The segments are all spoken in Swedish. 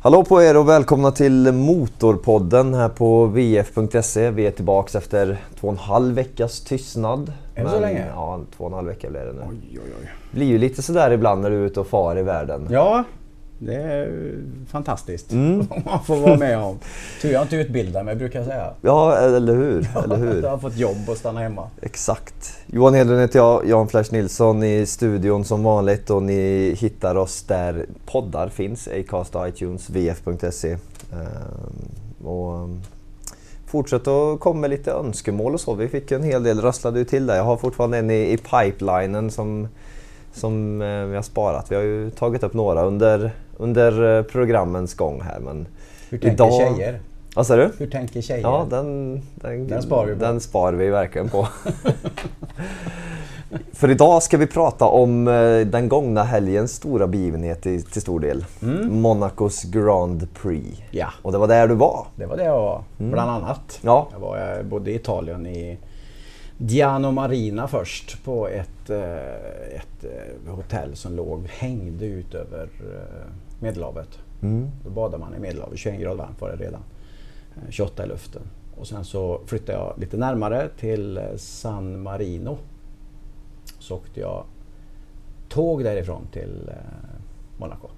Hallå på er och välkomna till Motorpodden här på vf.se. Vi är tillbaka efter 2,5 veckas tystnad. Är det så länge? Ja, 2,5 veckor blir det nu. Oj. Blir ju lite sådär ibland när du är ute och far i världen. Ja, det är fantastiskt. Man får vara med om. Tur jag inte utbildar mig, brukar jag säga. Ja, eller hur? Eller hur? Jag har fått jobb och stanna hemma. Exakt. Johan Hedlund heter jag, Jan Flash Nilsson i studion som vanligt, och ni hittar oss där poddar finns, Acast, iTunes, vf.se. Fortsätt att komma med lite önskemål och så. Vi fick en hel del, rasslade ju till där. Jag har fortfarande en i pipelinen som vi har sparat. Vi har ju tagit upp några under programmens gång här. Men hur tänker tjejer? Vad sa du? Hur tänker tjejer? Ja, den sparar vi verkligen på. För idag ska vi prata om den gångna helgens stora begivenhet till stor del. Monacos Grand Prix. Ja. Och det var där du var. Det var det jag var, bland annat. Ja. Jag bodde i Italien i Diano Marina först på ett hotell som hängde ut över Medelhavet. Då badade man i Medelhavet, 21 grader varmt var det redan. 28 i luften. Och sen så flyttade jag lite närmare till San Marino. Så åkte jag tåg därifrån till Monaco.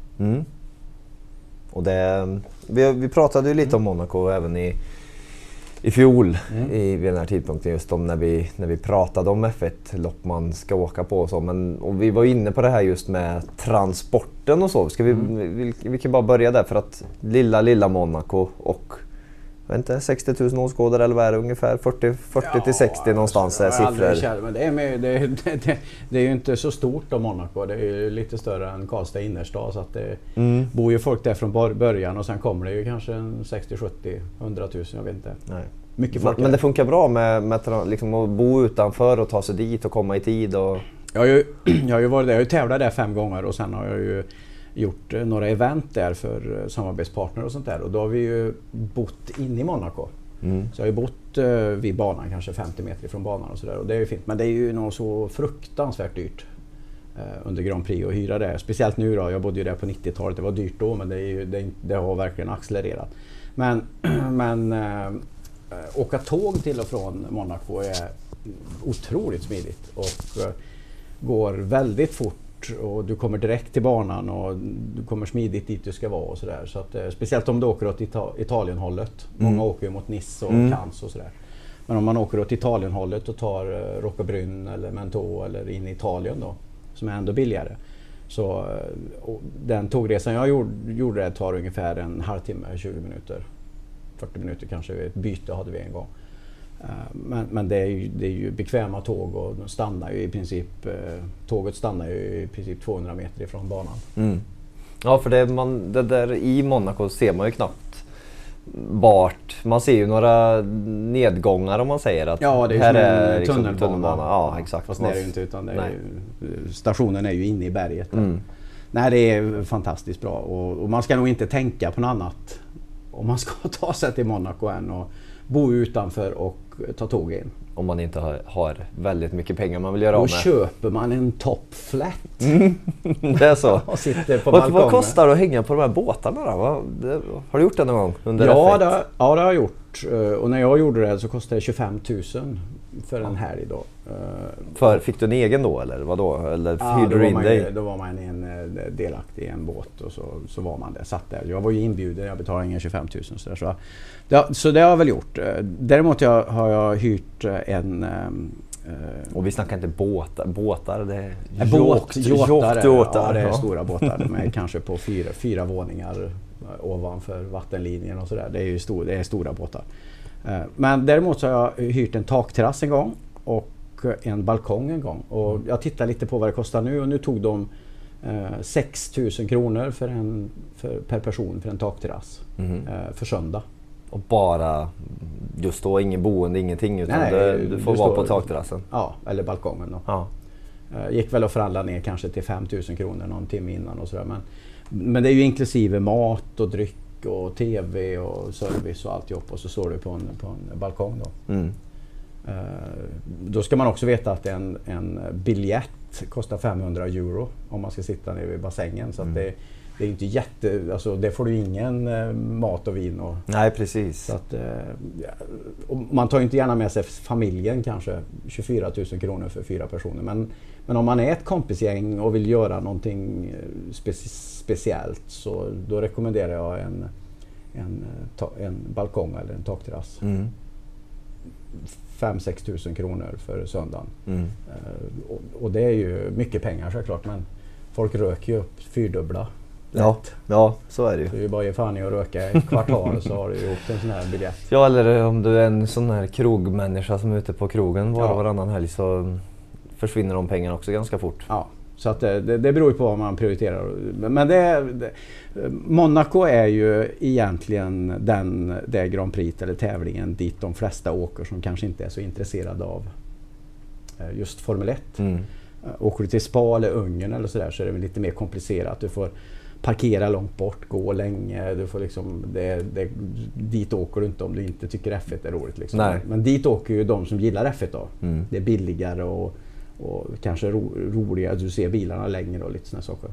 Och vi pratade ju lite om Monaco även i fjol vid den här tidpunkten, just om när vi pratade om F1-lopp man ska åka på och så. Och vi var inne på det här just med transporten och så. Vi kan bara börja där, för att lilla Monaco och 60 000 åskådare eller vad är det ungefär? 40 till 60 någonstans är siffror. Men det är ju inte så stort om Monaco. Det är ju lite större än Karlstad innerstad, så att det bor ju folk där från början, och sen kommer det ju kanske 60, 70, 100 000, jag vet inte. Nej. Mycket folk. Men det funkar bra med liksom att bo utanför och ta sig dit och komma i tid. Och... Jag har ju varit där, jag har ju tävlat där 5 gånger, och sen har jag ju gjort några event där för samarbetspartner och sånt där, och då har vi ju bott inne i Monaco. Så jag har ju bott vid banan, kanske 50 meter från banan och sådär, och det är ju fint, men det är ju nog så fruktansvärt dyrt under Grand Prix att hyra det, speciellt nu då. Jag bodde ju där på 90-talet, det var dyrt då, men det har verkligen accelererat. Men åka tåg till och från Monaco är otroligt smidigt och går väldigt fort, och du kommer direkt till banan och du kommer smidigt dit du ska vara och sådär. Så att, speciellt om du åker åt Italienhållet. Många åker ju mot Nice och Cannes och sådär. Men om man åker åt Italienhållet och tar Roccabrunn eller Mentaux eller in i Italien då, som är ändå billigare. Så den tågresan jag gjorde det tar ungefär en halvtimme, 20 minuter. 40 minuter kanske, ett byte hade vi en gång. Men det är ju bekväma tåg, och tåget stannar ju i princip 200 meter ifrån banan. Ja, för det där i Monaco ser man ju knappt vart. Man ser ju några nedgångar, om man säger att ja, det är här är liksom tunnelbana. Ja, exakt. Fast det är det ju inte, utan det är stationen är ju inne i berget. Nej, det är fantastiskt bra, och man ska nog inte tänka på något annat om man ska ta sig till Monaco än och bo utanför och ta tåg in. Om man inte har väldigt mycket pengar man vill göra av med. Då köper man en top flat. Det är så. Och sitter på balkongen. Vad kostar det att hänga på de här båtarna då? Har du gjort det någon gång under F1? Det har jag gjort. Och när jag gjorde det så kostade det 25 000 för en helg då. Fick du en egen då, eller vadå? Eller hyrde du in dig? Då var man delaktig i en båt, och så var man där, satt där. Jag var ju inbjuden, jag betalade inga 25 000 så det har jag väl gjort. Däremot har jag hyrt en... och vi snackar inte båtar, det är yachter. Ja, det är stora båtar. De är kanske på 4 våningar ovanför vattenlinjen och sådär. Det är stora båtar. Men däremot så har jag hyrt en takterrass en gång och en balkong en gång. Och jag tittar lite på vad det kostar nu, och nu tog de 6 000 kronor per person för en takterrass för söndag. Och bara just då ingen boende, ingenting, utan du får vara på takterrassen? Ja, eller balkongen då. Ja. Gick väl att förhandla ner kanske till 5 000 kronor någon timme innan och sådär. Men det är ju inklusive mat och dryck och tv och service och alltihop, och så står du på en balkong då. Då ska man också veta att en biljett kostar 500 euro om man ska sitta nere vid bassängen, så att det är inte alltså det får du ingen mat och vin och... Nej, precis. Så att, och man tar ju inte gärna med sig familjen kanske, 24 000 kronor för 4 personer. Men om man är ett kompisgäng och vill göra någonting speciellt, så då rekommenderar jag en balkong eller en takterrass. 5-6 000 kronor för söndagen. Och det är ju mycket pengar såklart, men folk röker ju upp 4-dubbla. Ja, så är det ju. Så det är ju bara ge fan i att röka i kvartal så har du gjort en sån här biljett. Ja, eller om du är en sån här krogmänniska som är ute på krogen varannan helg, så försvinner de pengarna också ganska fort. Ja, så att det beror ju på vad man prioriterar. Men Monaco är ju egentligen det Grand Prix eller tävlingen dit de flesta åker som kanske inte är så intresserade av just Formel 1. Åker du till Spa eller Ungern eller sådär, så är det väl lite mer komplicerat. Du får parkera långt bort, gå länge, du får liksom, dit åker du inte om du inte tycker F1 är roligt. Liksom. Men dit åker ju de som gillar F1 då. Det är billigare och kanske roligare, du ser bilarna längre och lite sådana saker.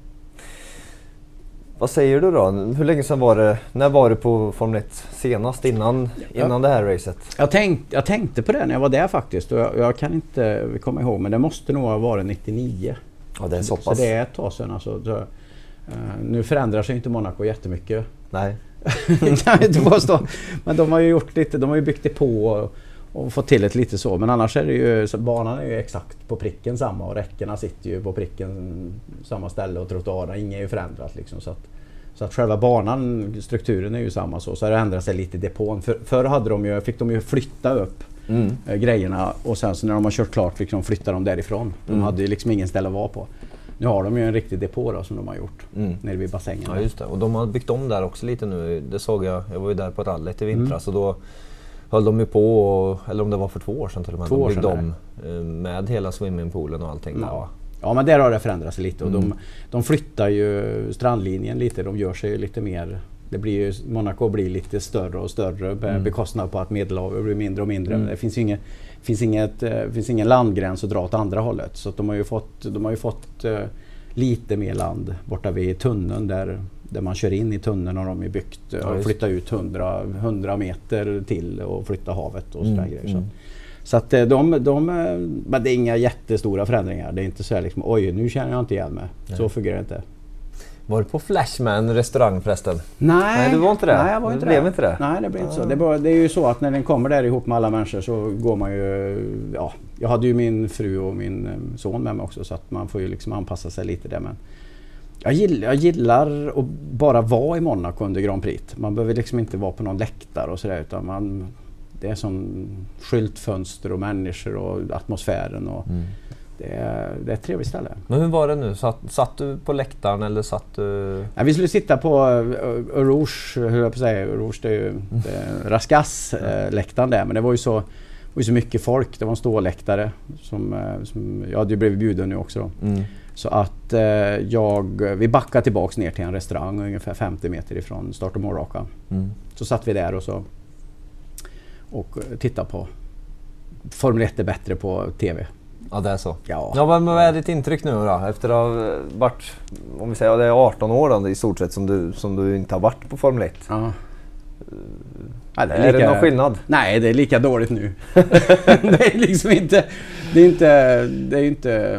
Vad säger du då? Hur länge sedan var det? När var du på Formel 1 senast innan det här racet? Jag tänkte på det när jag var där faktiskt, och jag kan inte komma ihåg, men det måste nog ha varit 99. Ja, det är så pass. Så det är ett tag sedan alltså. Nu förändrar sig inte Monaco jättemycket. Nej. Kan inte påstå. Men de har ju gjort lite, de har ju byggt det på och fått till ett lite så, men annars är det ju, så banan är ju exakt på pricken samma och räckena sitter ju på pricken samma ställe och trottoarerna, inget är ju förändrat liksom, så att själva banan, strukturen är ju samma så har det ändrat sig lite i depån. Förr fick de ju flytta upp grejerna, och sen så när de har kört klart fick de flytta dem därifrån. De hade ju liksom ingen ställe att vara på. Nu har de ju en riktig depå då, som de har gjort nere vid bassängen. Ja, just det. Och de har byggt om där också lite nu. Det såg jag var ju där på rallyt i vintras, och då höll de ju på, eller om det var för 2 år sedan till och med, de byggde om med hela swimmingpoolen och allting. Ja, men där har det förändrats lite, och de flyttar ju strandlinjen lite, de gör sig lite mer, Monaco blir lite större och större, bekostnad på att Medelhavet blir mindre och mindre. Det finns ingen landgräns att dra åt andra hållet, så att de har ju fått lite mer land borta vid tunneln där man kör in i tunneln, och de är byggt och flyttar ut 100 meter till och flytta havet och sådär grejer. Så att men det är inga jättestora förändringar. Det är inte så här liksom, oj, nu känner jag inte igen mig. Så fungerar det inte. Var du på Flashman restaurang förresten? Nej, du var inte det? Nej, jag var inte det. Blev inte det? Nej, det blev inte så. Det är ju så att när den kommer där ihop med alla människor så går man ju... Ja, jag hade ju min fru och min son med mig också, så att man får ju liksom anpassa sig lite där. Men jag gillar att bara vara i Monaco under Grand Prix. Man behöver liksom inte vara på någon läktare och sådär, utan det är som skyltfönster och människor och atmosfären och det är ett trevligt ställe. Men hur var det nu? Satt du på läktaren eller satt du... Ja, vi skulle sitta på Rouge, hur jag på säga, Rouge, det är ju Raskas läktaren där, men det var ju så mycket folk, det var en ståläktare som jag hade ju blivit bjuden nu också då. Så att vi backade tillbaks ner till en restaurang ungefär 50 meter ifrån start- och målrakan. Så satt vi där och tittade på Formel 1 är bättre på TV. Ja, det är så. Ja, men vad är ditt intryck nu då? Efter att ha varit, om vi säger det är 18 år då, i stort sett som du inte har varit på Formel 1. Ja. Är det någon skillnad? Nej, det är lika dåligt nu. Det är liksom inte... Det är inte...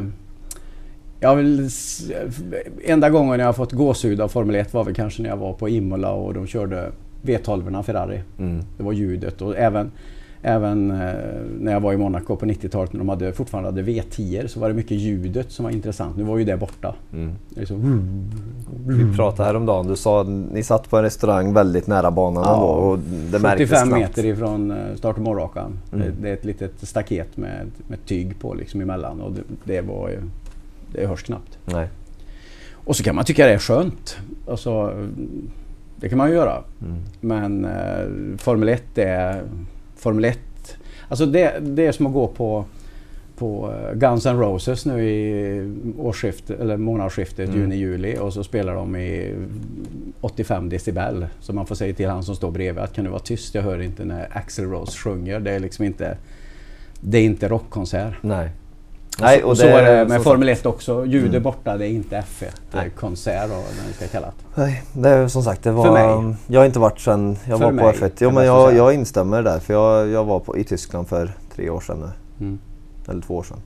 Enda gången jag har fått gåshud av Formel 1 var väl kanske när jag var på Imola och de körde V12-erna Ferrari. Det var ljudet, och även när jag var i Monaco på 90-talet när de fortfarande hade V10 så var det mycket ljudet som var intressant. Nu var ju det borta. Det är så... Vi pratade häromdagen, du sa att ni satt på en restaurang väldigt nära banan ändå, och det märktes 75 snabbt. meter ifrån start- och målrakan. Det är ett litet staket med tyg på liksom emellan, och det hörs knappt. Nej. Och så kan man tycka det är skönt. Alltså, det kan man ju göra. Men Formel 1, alltså det är som att gå på Guns N' Roses nu i årsskiftet eller månadsskiftet juni-juli, och så spelar de i 85 decibel, så man får säga till han som står bredvid att kan du vara tyst, jag hör inte när Axl Rose sjunger. Det är liksom inte, det är inte rockkonsert. Nej. Nej, och så är det med som Formel 1 också. Ljudet borta, det är inte F1-konsert och vad ska kallat. Nej, det är som sagt, det var... För mig. Jag har inte varit sedan jag var på F1. Jo, men jag instämmer där, för jag var i Tyskland för 3 år sedan nu. Eller 2 år sedan.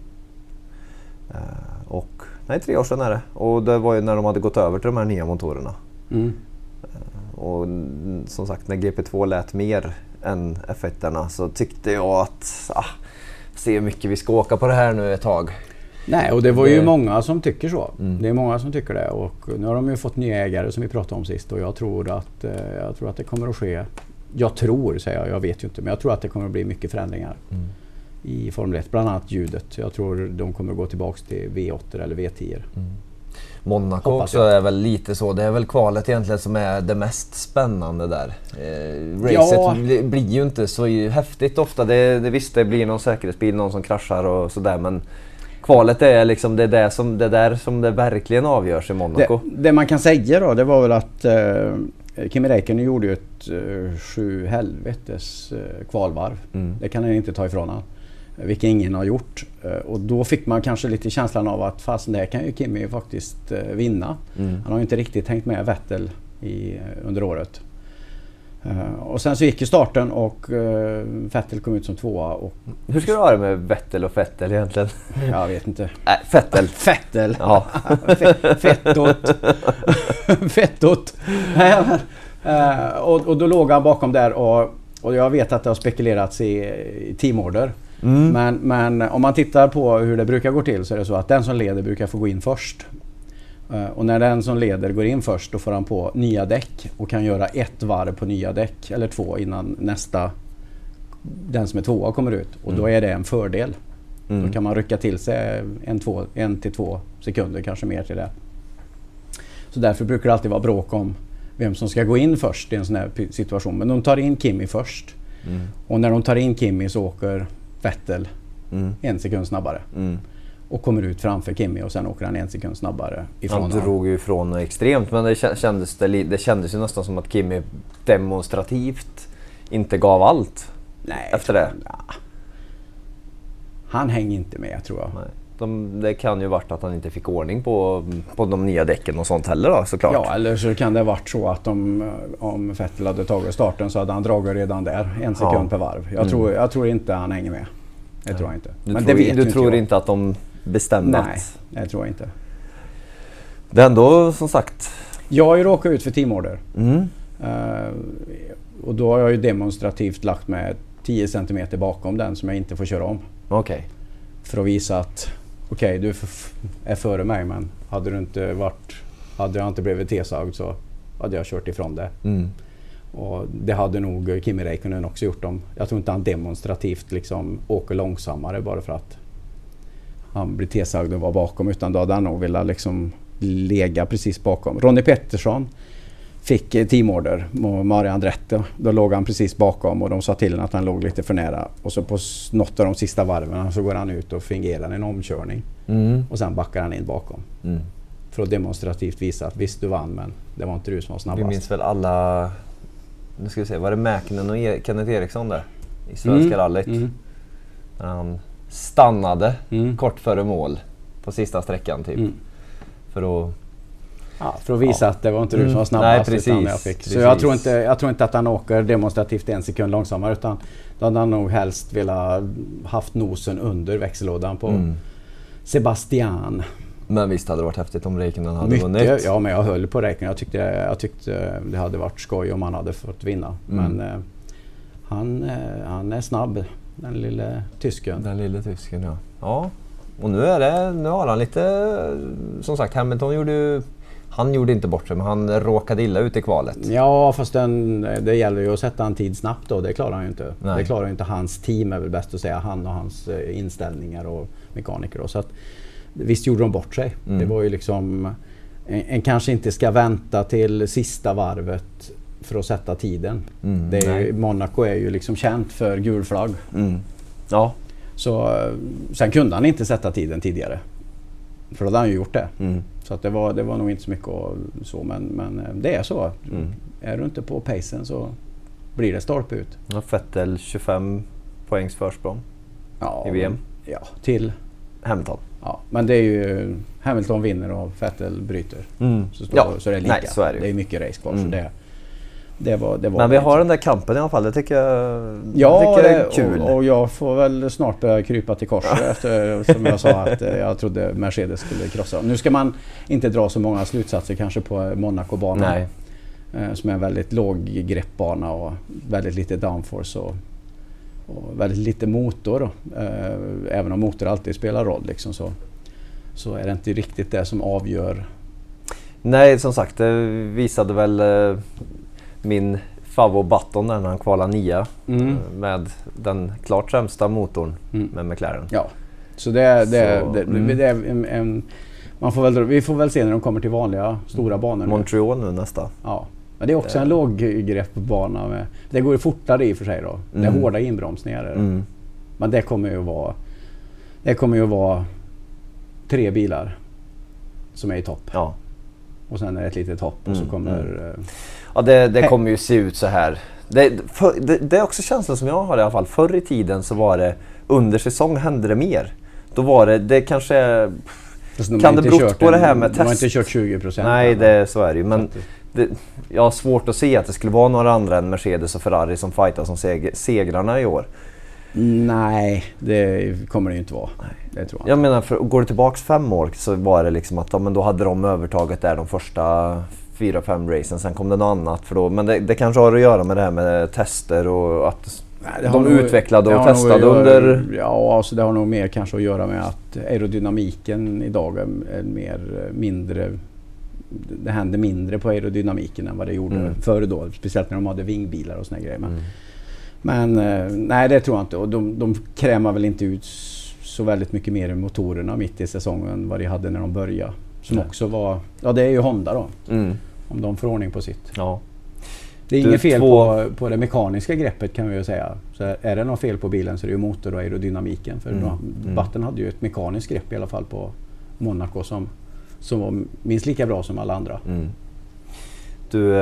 Och 3 år sedan är det. Och det var ju när de hade gått över till de här nya motorerna. Och som sagt, när GP2 lät mer än F1-erna så tyckte jag att se hur mycket vi ska åka på det här nu ett tag. Nej, och det var ju många som tycker så. Det är många som tycker det, och nu har de ju fått nya ägare som vi pratade om sist, och jag tror att det kommer att ske. Jag vet ju inte, men jag tror att det kommer att bli mycket förändringar i Formel 1, bland annat ljudet. Jag tror de kommer att gå tillbaks till V8 eller V10. Monaco också är väl lite så. Det är väl kvalet egentligen som är det mest spännande där. Racet blir ju inte så häftigt ofta. Visst, det blir någon säkerhetsbil, någon som kraschar och sådär, men kvalet är liksom det där som det verkligen avgörs i Monaco. Det man kan säga då, det var väl att Kimi Räikkönen gjorde ju ett 7 helvetes kvalvarv. Det kan han inte ta ifrån han. Vilket ingen har gjort. Och då fick man kanske lite känslan av att fast det här kan ju Kimi faktiskt vinna. Han har ju inte riktigt hängt med Vettel under året. Och sen så gick ju starten och Vettel kom ut som 2:a. Hur ska du ha det med Vettel och Vettel egentligen? Jag vet inte. Vettel. Vettel. Ja. Fettot. Och då låg han bakom där, och jag vet att det har spekulerats i teamorder. Men om man tittar på hur det brukar gå till, så är det så att den som leder brukar få gå in först. Och när den som leder går in först, då får han på nya däck och kan göra 1 varv på nya däck eller 2 innan den som är 2:a kommer ut. Och då är det en fördel. Då kan man rycka till sig 1 till 2 sekunder, kanske mer till det. Så därför brukar det alltid vara bråk om vem som ska gå in först i en sån här situation. Men de tar in Kimi först. Och när de tar in Kimi så åker Vettel 1 sekund snabbare. Och kommer ut framför Kimi, och sen åker han 1 sekund snabbare ifrån. Han drog ju ifrån extremt, men det kändes ju nästan som att Kimi demonstrativt inte gav allt. Nej, efter det. Han hänger inte med, tror jag. Nej. Det kan ju varit att han inte fick ordning på de nya däcken och sånt heller då, såklart. Ja, eller så kan det ha varit så att om Vettel hade tagit starten så hade han dragit redan där 1 sekund per varv. Jag tror inte han hänger med. Det tror jag inte. Du tror inte att de bestämde? Nej, det tror jag inte. Det är ändå, som sagt... Jag har ju råkat ut för teamorder. Och då har jag ju demonstrativt lagt med 10 centimeter bakom den som jag inte får köra om. Okej. För att visa att du är före mig, men hade jag inte blivit T-sagd så hade jag kört ifrån det. Och det hade nog Kimi Räikkönen också gjort. Jag tror inte han demonstrativt liksom åker långsammare bara för att han blir T-sagd och var bakom, utan då hade han nog velat liksom lägga precis bakom. Ronnie Peterson fick teamorder med Mario Andretti. Då låg han precis bakom, och de sa till honom att han låg lite för nära. Och så på något av de sista varven så går han ut och fingerar en omkörning. Och sen backar han in bakom. För att demonstrativt visa att visst, du vann, men det var inte du som var snabbast. Vi minns väl alla... Nu ska vi se, var det Mäkinen och Kenneth Eriksson där i svenska rallyt? När han stannade kort före mål på sista sträckan typ. För att visa att det var inte du som var snabbast. Nej, precis. Så jag tror inte att han åker demonstrativt 1 sekund långsammare, utan då hade han nog helst velat haft nosen under växellådan på Sebastian. Men visst hade det varit häftigt om Räikkönen hade vunnit. Ja, men jag höll på Räikkönen. Jag tyckte det hade varit skoj om han hade fått vinna. Men han är snabb, den lille tysken. Den lille tysken, ja. Ja. Och nu har han lite, som sagt, Hamilton gjorde inte bort sig, men han råkade illa ut i kvalet. Ja, fast det gäller ju att sätta en tid snabbt då. Det klarar han ju inte. Nej. Det klarar ju inte hans team, är väl bäst att säga. Han och hans inställningar och mekaniker då. Så att visst gjorde de bort sig. Det var ju liksom en kanske inte ska vänta till sista varvet för att sätta tiden. Monaco är ju liksom känt för gul flagg. Ja. Så sen kunde han inte sätta tiden tidigare. För då hade han ju gjort det. Så att det var nog inte så mycket så, men det är så. Är du inte på pacen så blir det stolpe ut. Ja, Vettel 25 poängs försprång i VM. Ja, till Hamilton. Ja, men det är ju Hamilton vinner och Vettel bryter. Så det är lika. Nej, så är det. Det är mycket race kvar så det var men vi har den där kampen i alla fall, det tycker jag, är kul. Och jag får väl snart börja krypa till korset efter, som jag sa att jag trodde Mercedes skulle krossa. Nu ska man inte dra så många slutsatser kanske på Monaco-banan. Som är en väldigt låg greppbana och väldigt lite downforce och väldigt lite motor då. Även om motor alltid spelar roll liksom, så är det inte riktigt det som avgör. Nej, som sagt, det visade väl min Favo Button när han kvalade 9 med den klart sämsta motorn med McLaren. Ja, så vi får väl se när de kommer till vanliga stora banor. Montreal nu nästa. Ja, men det är också en låggreppbana. Det går ju fortare i och för sig då. Det är hårda inbromsningar. Men det kommer ju vara 3 bilar som är i topp. Ja. Och sen är det ett litet hopp och så kommer... Ja, det kommer ju se ut så här. Det är också känslan som jag har i alla fall. Förr i tiden så var det under säsong hände det mer. Då var det kanske... Kan det berott på det här med test? De har inte kört 20%. Nej, så är det ju. Men jag har svårt att se att det skulle vara några andra än Mercedes och Ferrari som fightar som segrarna i år. Nej, det kommer det ju inte vara. Det tror jag menar, går det tillbaks 5 år så var det liksom att men då hade de övertaget där de första 4-5 racen. Sen kom det något annat. Men det kanske har att göra med det här med tester och att de utvecklade och testade under... Ja, alltså det har nog mer kanske att göra med att aerodynamiken idag är mindre... Det händer mindre på aerodynamiken än vad det gjorde förr då. Speciellt när de hade vingbilar och såna grejer. Men nej, det tror jag inte. Och de krämar väl inte ut så väldigt mycket mer i motorerna mitt i säsongen vad de hade när de började. Som också var... Ja, det är ju Honda då. Om de får ordning på sitt. Ja. Det är inget fel på det mekaniska greppet kan vi ju säga. Så är det något fel på bilen så är det ju motor och aerodynamiken. För Button hade ju ett mekaniskt grepp i alla fall på Monaco som var minst lika bra som alla andra. Du,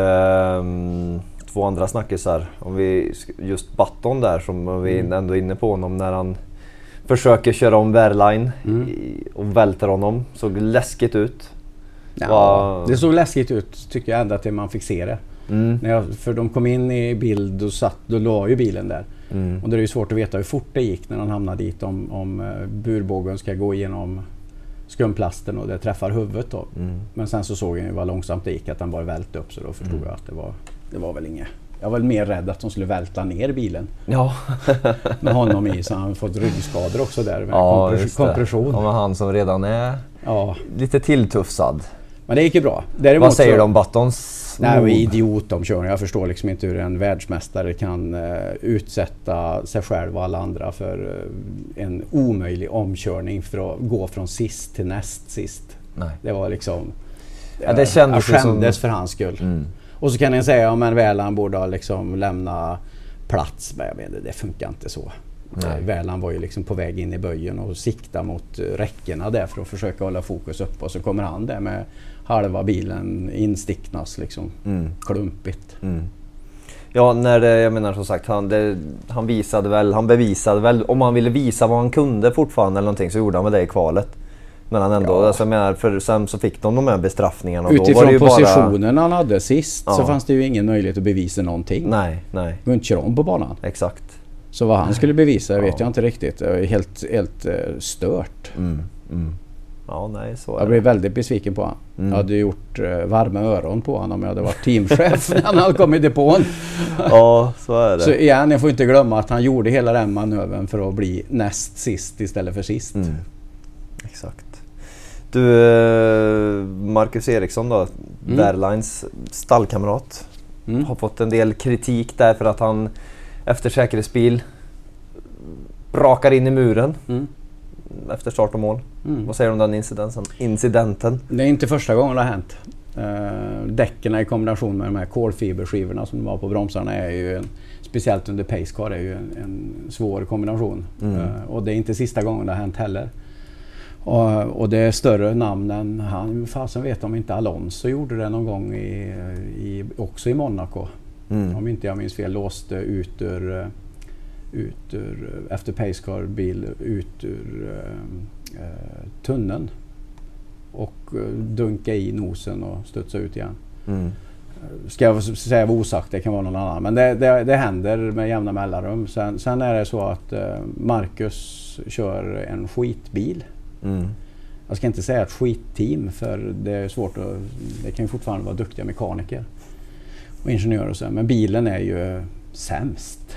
2 andra snackisar. Om vi just Button där som vi ändå är inne på honom när han försöker köra om Wehrlein och välter honom. Såg läskigt ut. Ja, det såg läskigt ut tycker jag ända till man fick se det. För de kom in i bild och då låg ju bilen där. Och det är ju svårt att veta hur fort det gick när han hamnade dit om burbågen ska gå igenom skumplasten och det träffar huvudet då. Men sen så såg jag ju vad långsamt det gick att han bara välte upp så då förstod jag att det var väl inget. Jag var väl mer rädd att de skulle välta ner bilen. Ja. Med honom i så han fått ryggskador också där med kompression. Ja, med han som redan är lite tilltufsad. Men det gick ju bra. Vad säger du om Buttons? Nej, idiotomkörning. Jag förstår liksom inte hur en världsmästare kan utsätta sig själv och alla andra för en omöjlig omkörning för att gå från sist till näst sist. Nej. Det var liksom... det kändes jag skämdes för hans skull. Och så kan jag säga om en Wehrlein borde ha liksom lämna plats. Men jag vet, det funkar inte så. Wehrlein var ju liksom på väg in i böjen och sikta mot räckena där för att försöka hålla fokus upp. Och så kommer han där med halva bilen insticknas liksom klumpigt. Ja, jag menar som sagt, han bevisade väl, om han ville visa vad han kunde fortfarande eller någonting så gjorde han väl det i kvalet. Men han ändå, alltså, jag menar, för sen så fick de här bestraffningarna. Och utifrån då var det ju positionen han hade sist så fanns det ju ingen möjlighet att bevisa någonting. Nej. Vi inte köra om på banan. Exakt. Så vad han skulle bevisa vet jag inte riktigt. Det är helt stört. Ja, nej, så är jag blev väldigt besviken på honom. Jag hade gjort varma öron på honom om jag hade varit teamchef när han hade kommit i depån. Ja, så är det. Så igen, jag får inte glömma att han gjorde hela den manövern för att bli näst sist istället för sist. Exakt. Du, Marcus Eriksson då, Wehrleins stallkamrat, har fått en del kritik där för att han efter säkerhetsbil brakar in i muren efter start och mål. Vad säger du om den incidenten? Det är inte första gången det har hänt. Däcken i kombination med de här kolfiberskivorna som var på bromsarna är ju speciellt under pace car är ju en svår kombination. Och det är inte sista gången det har hänt heller. Och det är större namn än han. Fasen vet om inte Alonso gjorde det någon gång också i Monaco. Om inte jag minns fel, låste ut ur efter pacecar bil ut ur tunneln och dunka i nosen och studsa ut igen. Ska jag säga var osagt, det kan vara någon annan. Men det händer med jämna mellanrum. Sen är det så att Marcus kör en skitbil. Jag ska inte säga ett skitteam, för det är svårt det kan ju fortfarande vara duktiga mekaniker och ingenjörer och så. Men bilen är ju sämst.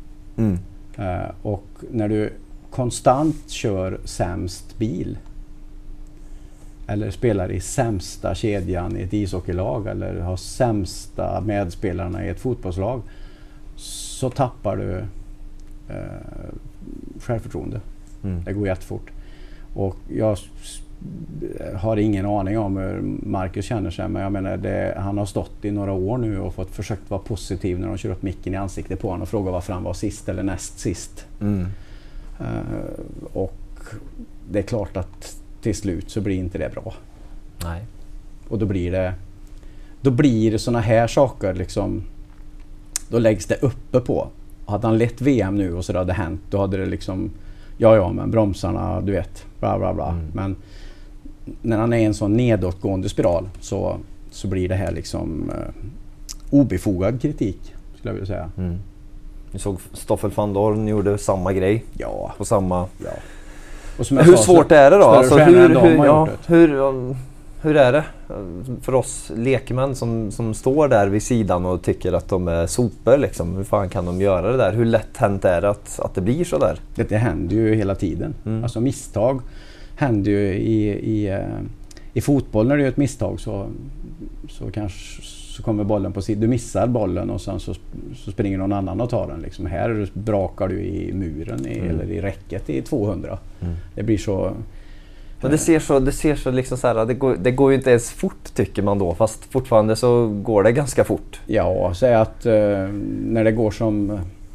Och när du konstant kör sämst bil eller spelar i sämsta kedjan i ett ishockeylag eller har sämsta medspelarna i ett fotbollslag, så tappar du självförtroende. Det går jättefort. Och jag har ingen aning om hur Marcus känner sig, men jag menar han har stått i några år nu och fått försökt vara positiv när de kör upp micken i ansiktet på honom och frågar varför han var sist eller näst sist. Och det är klart att till slut så blir inte det bra. Nej. Och då blir det såna här saker liksom, då läggs det uppe på. Hade han lett VM nu och så hade det hänt, då hade det liksom men bromsarna, du vet, bla bla bla. Men när han är i en sån nedåtgående spiral så blir det här liksom obefogad kritik, skulle jag vilja säga. Vi såg Stoffel van Dorn gjorde samma grej. Ja. På samma... Ja. Och som jag hur sa, svårt är det då? Alltså, hur är det för oss lekmän som står där vid sidan och tycker att de är sopor liksom? Hur fan kan de göra det där? Hur lätt hänt är det att det blir så där? Det händer ju hela tiden. Alltså misstag händer ju i fotboll. När du gör ett misstag så kommer bollen på sidan. Du missar bollen och sen så springer någon annan och tar den. Liksom. Här brakar du i muren eller i räcket i 200. Det blir så... Men det ser så liksom så här, det går ju inte ens fort tycker man då, fast fortfarande så går det ganska fort. Ja, säg att när det går som...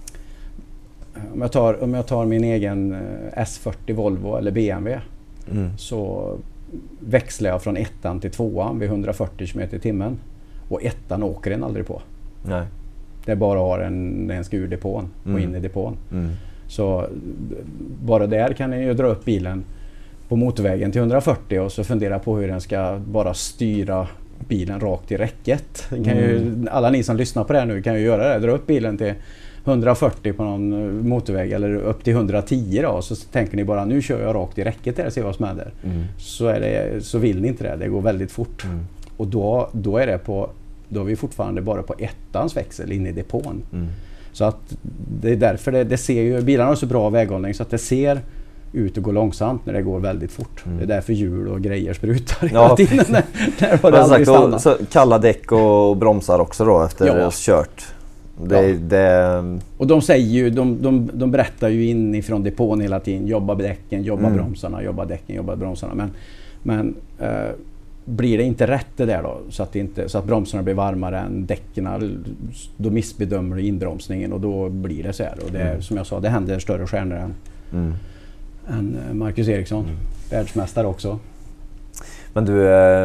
Om jag tar min egen S40 Volvo eller BMW så växlar jag från 1:an till 2:an vid 140 km i timmen. Och 1:an åker den aldrig på. Nej. Det bara har en ska ur depån och in i depån. Så bara där kan jag ju dra upp bilen på motorvägen till 140 och så fundera på hur den ska bara styra bilen rakt i räcket. Alla ni som lyssnar på det här nu kan ju göra det. Dra upp bilen till 140 på någon motorväg eller upp till 110 då, så tänker ni bara nu kör jag rakt i räcket där och ser vad som händer. Så vill ni inte det. Det går väldigt fort. Och då är vi fortfarande bara på 1:ans växel in i depån. Så att det är därför det ser ju, bilarna har så bra väghållning så att det ser ut att gå långsamt när det går väldigt fort. Det är därför hjul och grejer sprutar hela tiden när det aldrig stannar. Så kalla däck och bromsar också då efter att kört. Och de säger ju, de berättar ju inifrån depån hela tiden, jobba däcken, jobba bromsarna, jobba däcken, jobba bromsarna. Men blir det inte rätt det där då, så att bromsarna blir varmare än däcken, då missbedömer du inbromsningen och då blir det så här. Och det som jag sa, det händer större stjärnor än Marcus Eriksson, världsmästare också. Men du,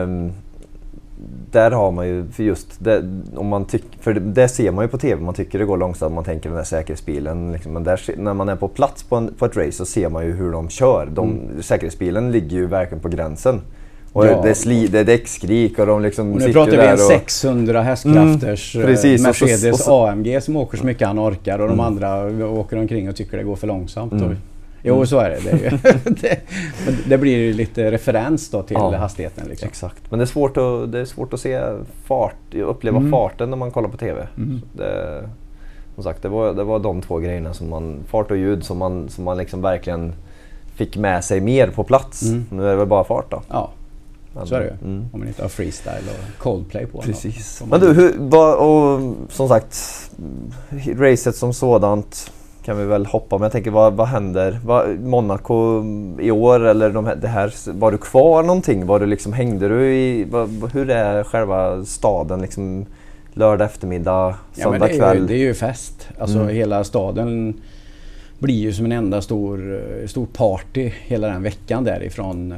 där har man ju, för just det, för det ser man ju på tv, man tycker det går långsamt, man tänker den där säkerhetsbilen liksom, men där, när man är på plats på ett race så ser man ju hur de kör. Säkerhetsbilen ligger ju verkligen på gränsen. Och det är däckskrik och de liksom och nu pratar vi en 600 hästkrafters Mercedes AMG som åker så mycket han orkar och de andra åker omkring och tycker det går för långsamt. Jo, så är det. Det blir ju lite referens då till hastigheten. Liksom. Exakt. Men det är svårt att se uppleva farten när man kollar på tv. Som sagt, det var de två grejerna fart och ljud som man liksom verkligen fick med sig mer på plats. Nu är det väl bara fart då. Ja. Så är det ju. Om man inte har freestyle och Coldplay på. Precis. Men du, och som sagt, racet som sådant kan vi väl hoppa med. Jag tänker, vad händer? Monaco i år eller det här, var du kvar någonting? Hängde du i, hur är själva staden liksom lördag eftermiddag, söndag kväll? Det är ju fest. Alltså hela staden blir ju som en enda stor party hela den veckan därifrån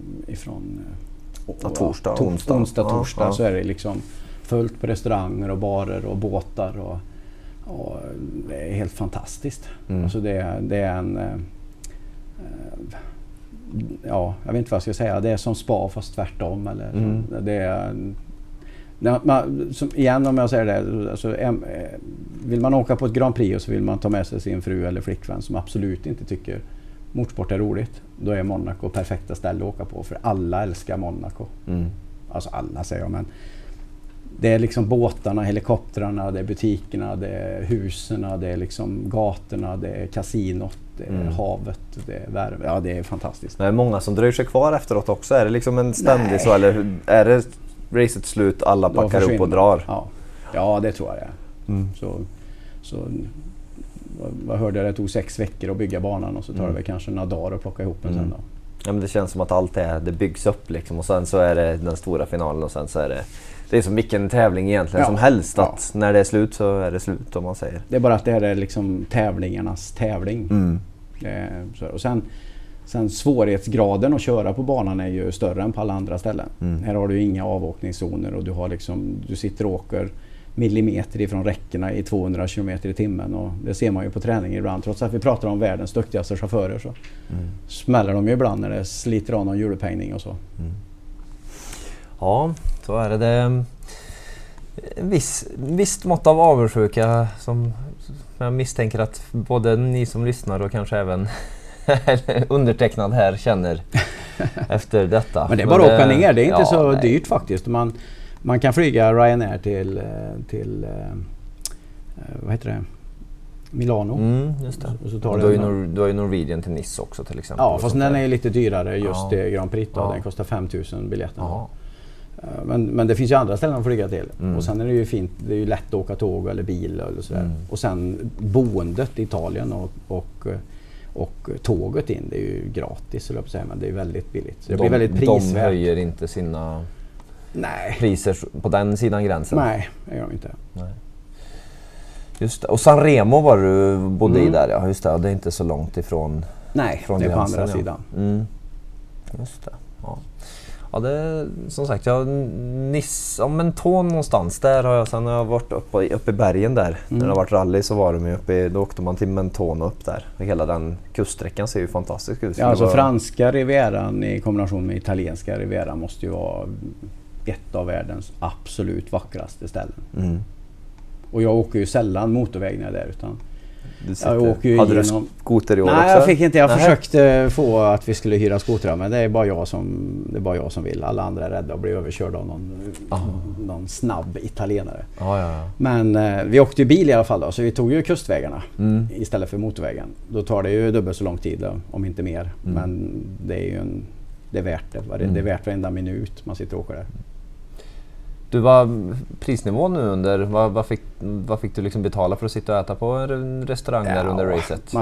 torsdag, torsdag så är det liksom fullt på restauranger och barer och båtar och det är helt fantastiskt. Alltså det är jag vet inte vad jag ska säga. Det är som spa fast tvärtom. Eller, det är, igen om jag säger det, alltså, vill man åka på ett Grand Prix och så vill man ta med sig sin fru eller flickvän som absolut inte tycker motorsport är roligt, då är Monaco perfekta ställe att åka på, för alla älskar Monaco. Alltså alla säger jag, men det är liksom båtarna, helikoptrarna, det är butikerna, det är husen, det är liksom gatorna, det är kasinot, det är havet, det är värme. Ja, det är fantastiskt. Det är många som dröjer sig kvar efteråt också. Är det liksom en ständig så, eller är det racet slut, alla packar upp och drar? Ja, det tror jag det är. Så vad hörde jag, det tog 6 veckor att bygga banan och så tar det väl kanske några dagar att plocka ihop den sen då. Ja, men det känns som att allt det byggs upp liksom, och sen så är det den stora finalen och sen så är det är som vilken tävling egentligen som helst, att när det är slut så är det slut, om man säger. Det är bara att det här är liksom tävlingarnas tävling. Och sen svårighetsgraden att köra på banan är ju större än på alla andra ställen. Här har du inga avåkningszoner och du sitter och åker millimeter ifrån räckena i 200 km i timmen, och det ser man ju på träning ibland. Trots att vi pratar om världens duktigaste chaufförer så smäller de ju ibland när det sliter av någon hjulupphängning och så. Ja, så är det. En visst mått av avundsjuka som jag misstänker att både ni som lyssnar och kanske även undertecknad här känner efter detta. Men det är bara att åka ner, det är inte så dyrt faktiskt. Man kan flyga Ryanair till vad heter det? Milano. Just det. Och så tar du har ju Norwegian till Nice också till exempel. Ja, fast den är lite dyrare just det Grand Prix då. Den kostar 5 000 biljetten. Men det finns ju andra ställen att flyga till. Och sen är det ju fint, det är ju lätt att åka tåg eller bil eller sådär. Och sen boendet i Italien och tåget in, det är ju gratis, eller säga, men det är väldigt billigt. Så det blir väldigt prisvärt. De höjer inte sina priser på den sidan gränsen? Nej, det gör de inte. Nej. Just det. Och San Remo var du bodde i där, ja, just det. Det är inte så långt ifrån. Nej, från det är gränsen, på andra sidan. Just det. Ja, det är som sagt, Menton någonstans där har jag, sen har jag varit uppe i bergen där. När det har varit rally så var de ju uppe, då åkte man till Menton och upp där. Hela den kuststräckan ser ju fantastisk ut. Ja, alltså franska rivieran i kombination med italienska rivieran måste ju vara ett av världens absolut vackraste ställen. Och jag åker ju sällan motorväg när jag är där, utan jag åker ju hade du skoter i år också? Nej, jag fick inte. Jag försökte få att vi skulle hyra skotrar, men det är bara jag som vill. Alla andra är rädda att bli överkörda av någon snabb italienare. Men vi åkte ju bil i alla fall då, så vi tog ju kustvägarna istället för motorvägen. Då tar det ju dubbelt så lång tid då, om inte mer. Men det är ju det är värt det. Det är värt varenda minut man sitter och åker där. Du, var prisnivån nu under, vad fick du liksom betala för att sitta och äta på en restaurang där under racet?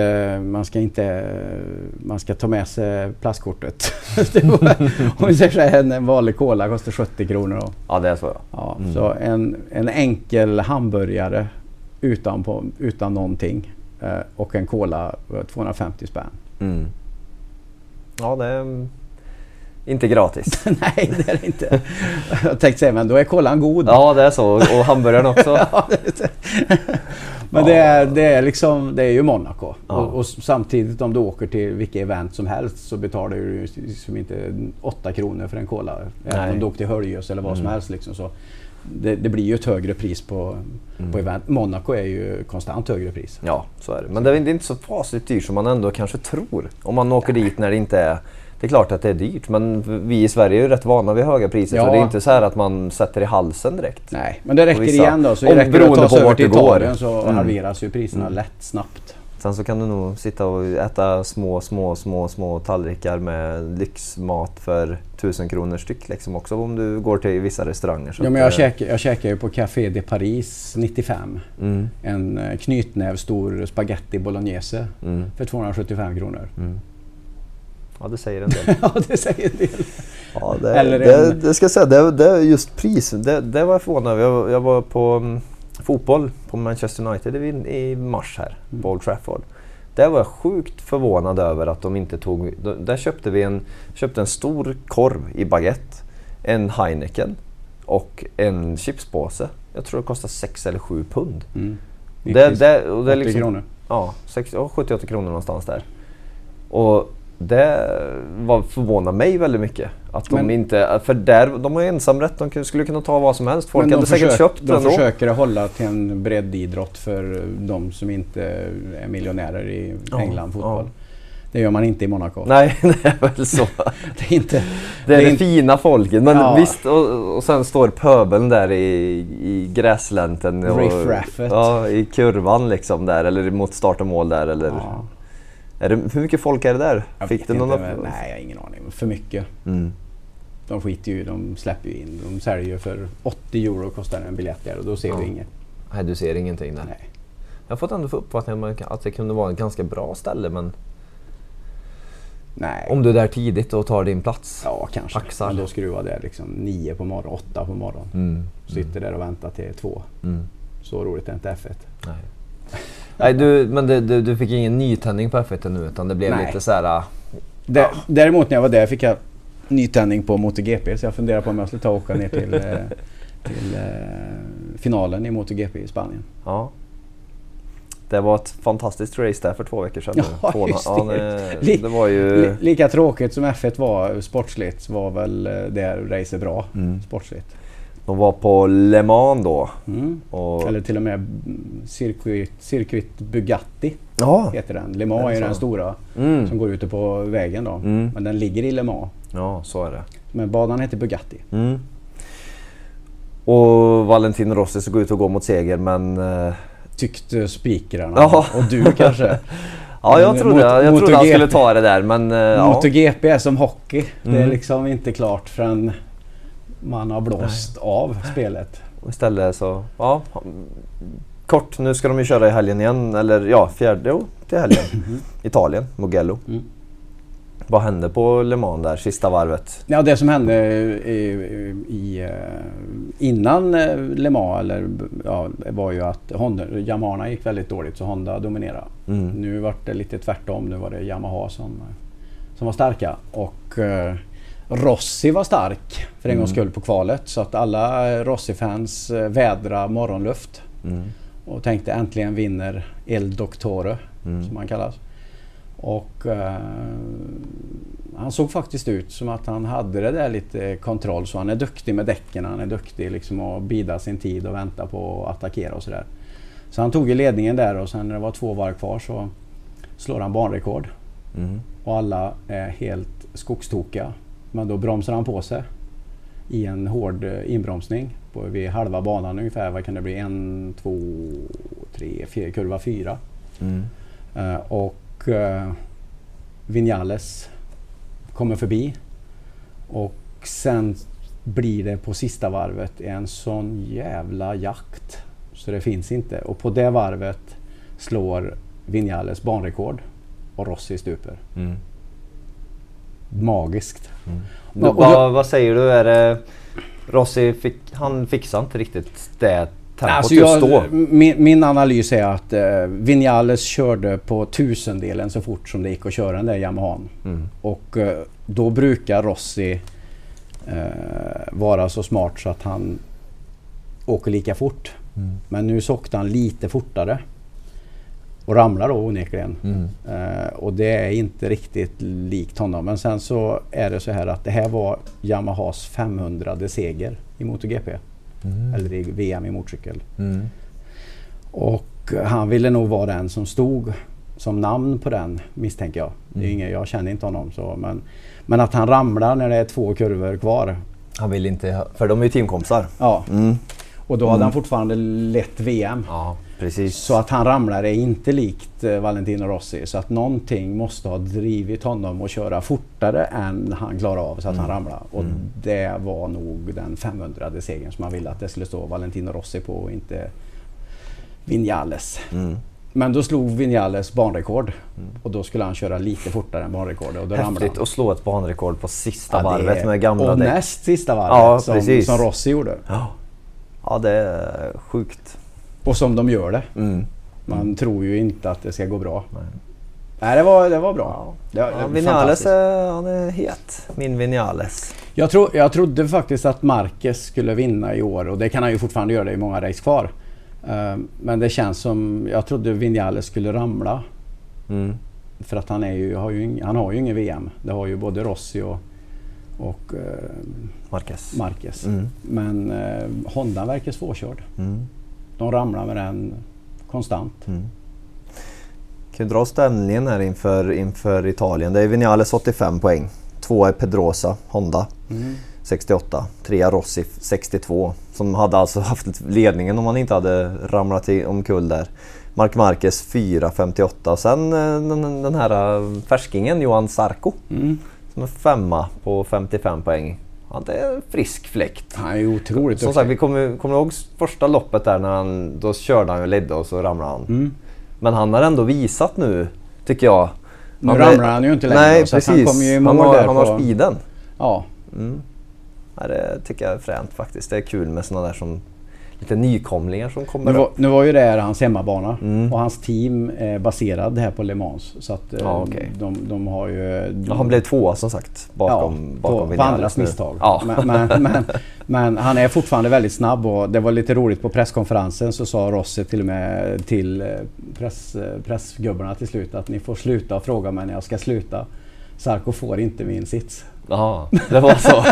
Man ska ta med sig plastkortet. Om vi säger så här, en vanlig cola kostar 70 kronor då. Ja, det är så. Ja, så en enkel hamburgare utan någonting och en cola 250 spänn. Ja, det är inte gratis. Nej, det är det inte. Jag tänkte säga, men då är kolan god. Ja, det är så. Och hamburgaren också. Men det är ju Monaco. Och samtidigt om du åker till vilka event som helst så betalar du liksom inte 8 kronor för en cola. Även om du åker till Höljes eller vad som helst. Liksom, så det blir ju ett högre pris på event. Monaco är ju konstant högre pris. Ja, så är det. Men det är inte så fasligt dyrt som man ändå kanske tror. Om man åker dit när det inte är... Det är klart att det är dyrt, men vi i Sverige är ju rätt vana vid höga priser. Så det är inte så här att man sätter i halsen direkt. Nej, men det räcker igen då. Så det räcker att ta sig över till Italien så halveras ju priserna lätt, snabbt. Sen så kan du nog sitta och äta små tallrikar med lyxmat för 1000 kronor styck liksom också om du går till vissa restauranger. Så ja, men jag käkar ju på Café de Paris 95. En knytnäv stor spaghetti bolognese för 275 kronor. Ja, det säger en del. Ja, det säger en del. Ja, det ska jag säga, det är just pris. Det var jag förvånad. Jag var på fotboll på Manchester United i mars här på Old Trafford. Där var jag sjukt förvånad över att de inte tog... Där köpte en stor korv i baguette, en Heineken och en chipspåse. Jag tror det kostar 6 eller 7 pund. Det är liksom, 80 kronor. Ja, 70-80 kronor någonstans där. Och Det förvånar mig väldigt mycket. Att de inte... För de har ensamrätt. De skulle kunna ta vad som helst. Folk hade säkert köpt de försöker hålla till en breddidrott för de som inte är miljonärer i England fotboll. Ja. Det gör man inte i Monaco. Nej, det är väl så. det är fina folket. Men visst, och sen står pöbeln där i gräslänten. Riff-raffet. Ja, i kurvan liksom där. Eller mot start och mål där. Eller... Ja. Hur mycket folk är det där? Nej, jag har ingen aning. För mycket. De skiter ju, de släpper ju in. De säljer ju för 80 euro kostar en biljett där och då ser du inget. Nej, du ser ingenting där. Nej. Jag har fått ändå få uppfattningen att det kunde vara ett ganska bra ställe, men... Nej. Om du är där tidigt och tar din plats. Ja, kanske. Axar. Men då ska du vara där liksom 9 på morgonen, 8 på morgonen. Sitter där och väntar till 2. Så roligt är inte F1. Nej. Nej, du fick ingen nytändning på F1 nu, utan det blev lite så här... Däremot när jag var där fick jag nytändning på MotoGP, så jag funderar på om jag skulle ta och åka ner till finalen i MotoGP i Spanien. Ja. Det var ett fantastiskt race där för 2 veckor sedan. Ja, just det. Det var ju... Lika tråkigt som F1 var sportsligt var väl det race bra sportsligt. De var på Le Mans då. Eller till och med Circuit Bugatti heter den. Le Mans är den stora som går ute på vägen då. Men den ligger i Le Mans. Ja, så är det. Men banan heter Bugatti. Och Valentino Rossi så går ut och går mot seger, men... Tyckte spikrarna. Och du kanske... Ja, jag trodde han skulle ta det där, men... MotoGP är som hockey. Det är liksom inte klart förrän man har blåst av spelet. Istället så... Ja, kort, nu ska de ju köra i helgen igen. Eller till helgen. Italien, Mugello. Vad hände på Le Mans där, sista varvet? Ja, det som hände innan Le Mans var ju att Yamaha gick väldigt dåligt, så Honda dominerade. Nu var det lite tvärtom. Nu var det Yamaha som var starka. Och Rossi var stark för en gångs skull på kvalet. Så att alla Rossi-fans vädra morgonluft. Och tänkte äntligen vinner El Dottore, som han kallas. Och han såg faktiskt ut som att han hade det där lite kontroll, så han är duktig med däcken, han är duktig liksom att bida sin tid och vänta på att attackera och sådär. Så han tog ju ledningen där, och sen när det var 2 varv kvar så slår han banrekord. Och alla är helt skogstokiga, men då bromsar han på sig i en hård inbromsning vid halva banan ungefär. Vad kan det bli? 1, 2, 3, 4, kurva 4. Och Viñales kommer förbi, och sen blir det på sista varvet en sån jävla jakt så det finns inte, och på det varvet slår Viñales banrekord och Rossi stuper. Magiskt. Vad säger du? Är det Rossi han fixar inte riktigt det alltså min analys är att Viñales körde på 1000-delen så fort som det gick att köra den där Yamahan. Och då brukar Rossi vara så smart så att han åker lika fort. Men nu så åkte han lite fortare och ramlar då onekligen. Och det är inte riktigt likt honom. Men sen så är det så här att det här var Yamahas 500:e seger i MotoGP. Eller i VM i motorcykel. Och han ville nog vara den som stod som namn på den, misstänker jag. Det är jag känner inte honom så, men att han ramlar när det är 2 kurvor kvar. Han vill inte, för de är ju teamkompisar. Ja. Och då hade han fortfarande lett VM. Ja, precis. Så att han ramlar är inte likt Valentino Rossi, så att någonting måste ha drivit honom att köra fortare än han klarar av så att han ramlar. Och det var nog den 500:e segern som han ville att det skulle stå Valentino Rossi på och inte Viñales. Men då slog Viñales banrekord och då skulle han köra lite fortare än banrekordet. Och då häftigt att slå ett banrekord på sista varvet med gamla däck. Och näst sista varvet som Rossi gjorde. Ja, det är sjukt. Och som de gör det. Man tror ju inte att det ska gå bra. Nej, det var bra. Viñales han är het. Min Viñales. Jag trodde faktiskt att Marquez skulle vinna i år, och det kan han ju fortfarande göra, i många race kvar. Men det känns som, jag trodde Viñales skulle ramla. För att han har ju ingen VM. Det har ju både Rossi och Marquez. Men Honda verkar svårkörd. De ramlar med den konstant. Kan dra ställningen här inför Italien. Det är Viñales 85 poäng. 2 är Pedrosa, Honda 68. 3 Rossi 62. Som hade alltså haft ledningen om han inte hade ramlat omkull där. Marc Marquez 4, 58. Och sen den här färskingen Johan Zarco som är 5 på 55 poäng. Han är frisk fläkt. Han är otroligt. Som sagt, vi kommer ihåg första loppet där när då körde han och ledde och så ramlade han. Men han har ändå visat nu, tycker jag. Nu ramlar han ju inte längre. Nej, så precis. Han har speeden. Ja. Ja, det tycker jag är fränt faktiskt. Det är kul med såna där som lite nykomlingar som kommer upp. Nu var ju det här hans hemmabana och hans team är baserad här på Le Mans. Så att de har ju... Han blev 2 som sagt bakom på andras misstag. Ja. Men han är fortfarande väldigt snabb och det var lite roligt på presskonferensen så sa Rossi till och med till pressgubbarna till slut att ni får sluta och fråga mig när jag ska sluta. Zarco får inte min sits. Ja, det var så.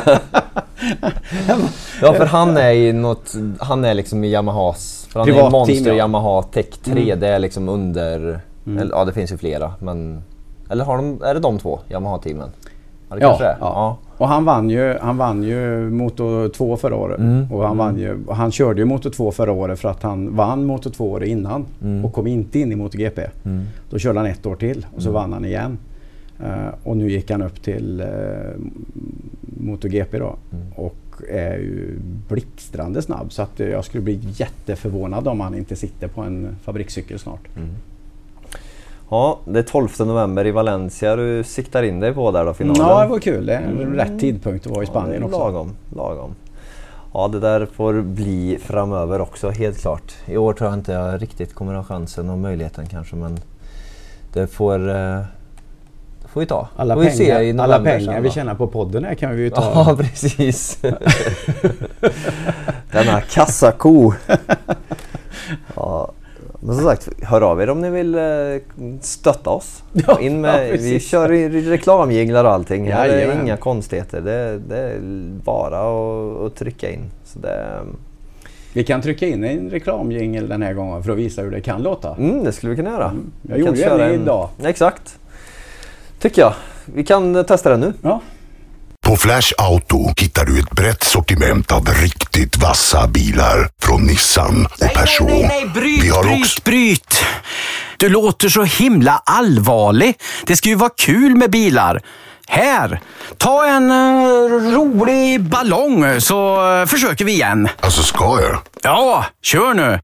Ja, för han är liksom i Yamahas. För han är Monster Yamaha Tech 3, det är liksom under ja, det finns ju flera, men eller är det de 2 Yamaha-teamen? Ja, det kanske är. Ja. Och han vann ju Moto 2 förra året och han körde ju Moto 2 förra året för att han vann Moto 2 året innan och kom inte in i MotoGP. Då körde han 1 år till och så vann han igen. Och nu gick han upp till MotoGP då och är ju blixtrande snabb så att jag skulle bli jätteförvånad om han inte sitter på en fabrikscykel snart. Ja, det är 12 november i Valencia du siktar in dig på där då, finalen. Ja, det var kul. Det är rätt tidpunkt att vara i Spanien också. Lagom. Ja, det där får bli framöver också, helt klart. I år tror jag inte jag riktigt kommer ha chansen och möjligheten kanske, men det får vi ta. Alla pengar vi tjänar på podden här kan vi ju ta. Ja, precis. Denna kassako. Ja, men som sagt, hör av er om ni vill stötta oss. Vi kör reklamjinglar och allting. Det är inga konstigheter. Det är bara att trycka in. Så vi kan trycka in en reklamjingel den här gången för att visa hur det kan låta. Det skulle vi kunna göra. Jag gjorde det idag. Exakt. Tycker jag. Vi kan testa det nu. Ja. På Flash Auto hittar du ett brett sortiment av riktigt vassa bilar från Nissan och Peugeot. Nej, bryt! Du låter så himla allvarlig. Det ska ju vara kul med bilar. Här, ta en rolig ballong så försöker vi igen. Alltså, ska jag? Ja, kör nu.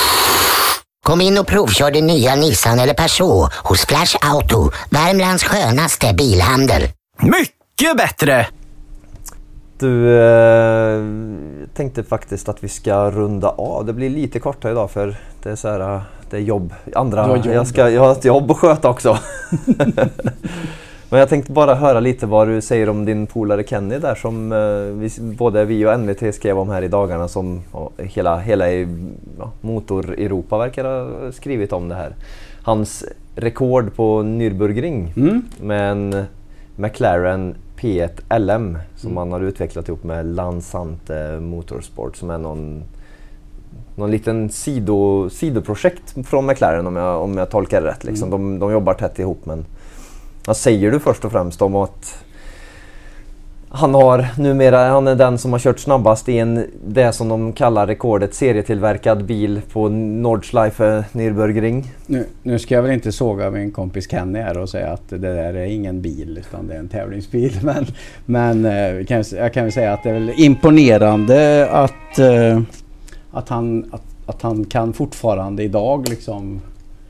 Kom in och provkör din nya Nissan eller Peugeot hos Flash Auto, Värmlands skönaste bilhandel. Mycket bättre! Du, tänkte faktiskt att vi ska runda av. Det blir lite kortare idag för det är så här, det är jobb. Jag har ett jobb att sköta också. Men jag tänkte bara höra lite vad du säger om din polare Kenny där som både vi och NVT skrev om här i dagarna, som hela Motor-Europa verkar ha skrivit om det här. Hans rekord på Nürburgring med en McLaren P1 LM som han har utvecklat ihop med Lansante Motorsport, som är någon liten sidoprojekt från McLaren om jag tolkar det rätt. Liksom. De jobbar tätt ihop, men vad säger du först och främst om att han är den som har kört snabbast i det som de kallar rekordet serietillverkad bil på Nordschleife Nürburgring? Nu ska jag väl inte såga min kompis Kenny här och säga att det där är ingen bil utan det är en tävlingsbil, men jag kan väl säga att det är väl imponerande att han kan fortfarande idag liksom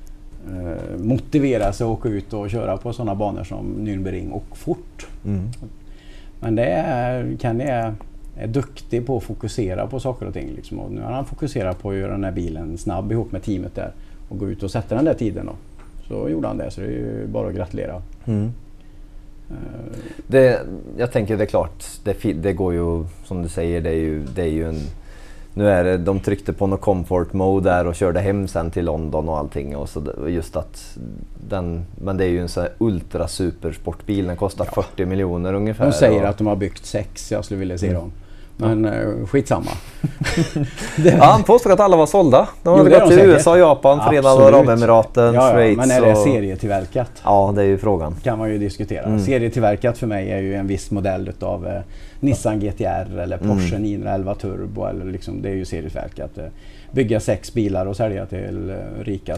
motivera sig att åka ut och köra på sådana banor som Nürburgring och fort. Men Kenny är duktig på att fokusera på saker och ting liksom. Och nu har han fokuserat på att göra den här bilen snabb ihop med teamet där och gå ut och sätta den där tiden då. Så gjorde han det, så det är ju bara att gratulera. Jag tänker det är klart, det går ju som du säger, det är ju en Nu är det, de tryckte på något comfort mode där och körde hem sen till London och allting. Och så just att men det är ju en sån här ultra supersportbil. Den kostar 40 miljoner ungefär. De säger att de har byggt 6, jag skulle vilja se dem. Men skitsamma. Han påstod att alla var sålda. De hade gått till USA, Japan, Förenade Arabemiraten, Schweiz. Men är det serietillverkat? Ja, det är ju frågan. Kan man ju diskutera. Serietillverkat för mig är ju en viss modell av Nissan GT-R eller Porsche 911 Turbo. Eller liksom, det är ju serietillverkat. Bygga 6 bilar och sälja till rika,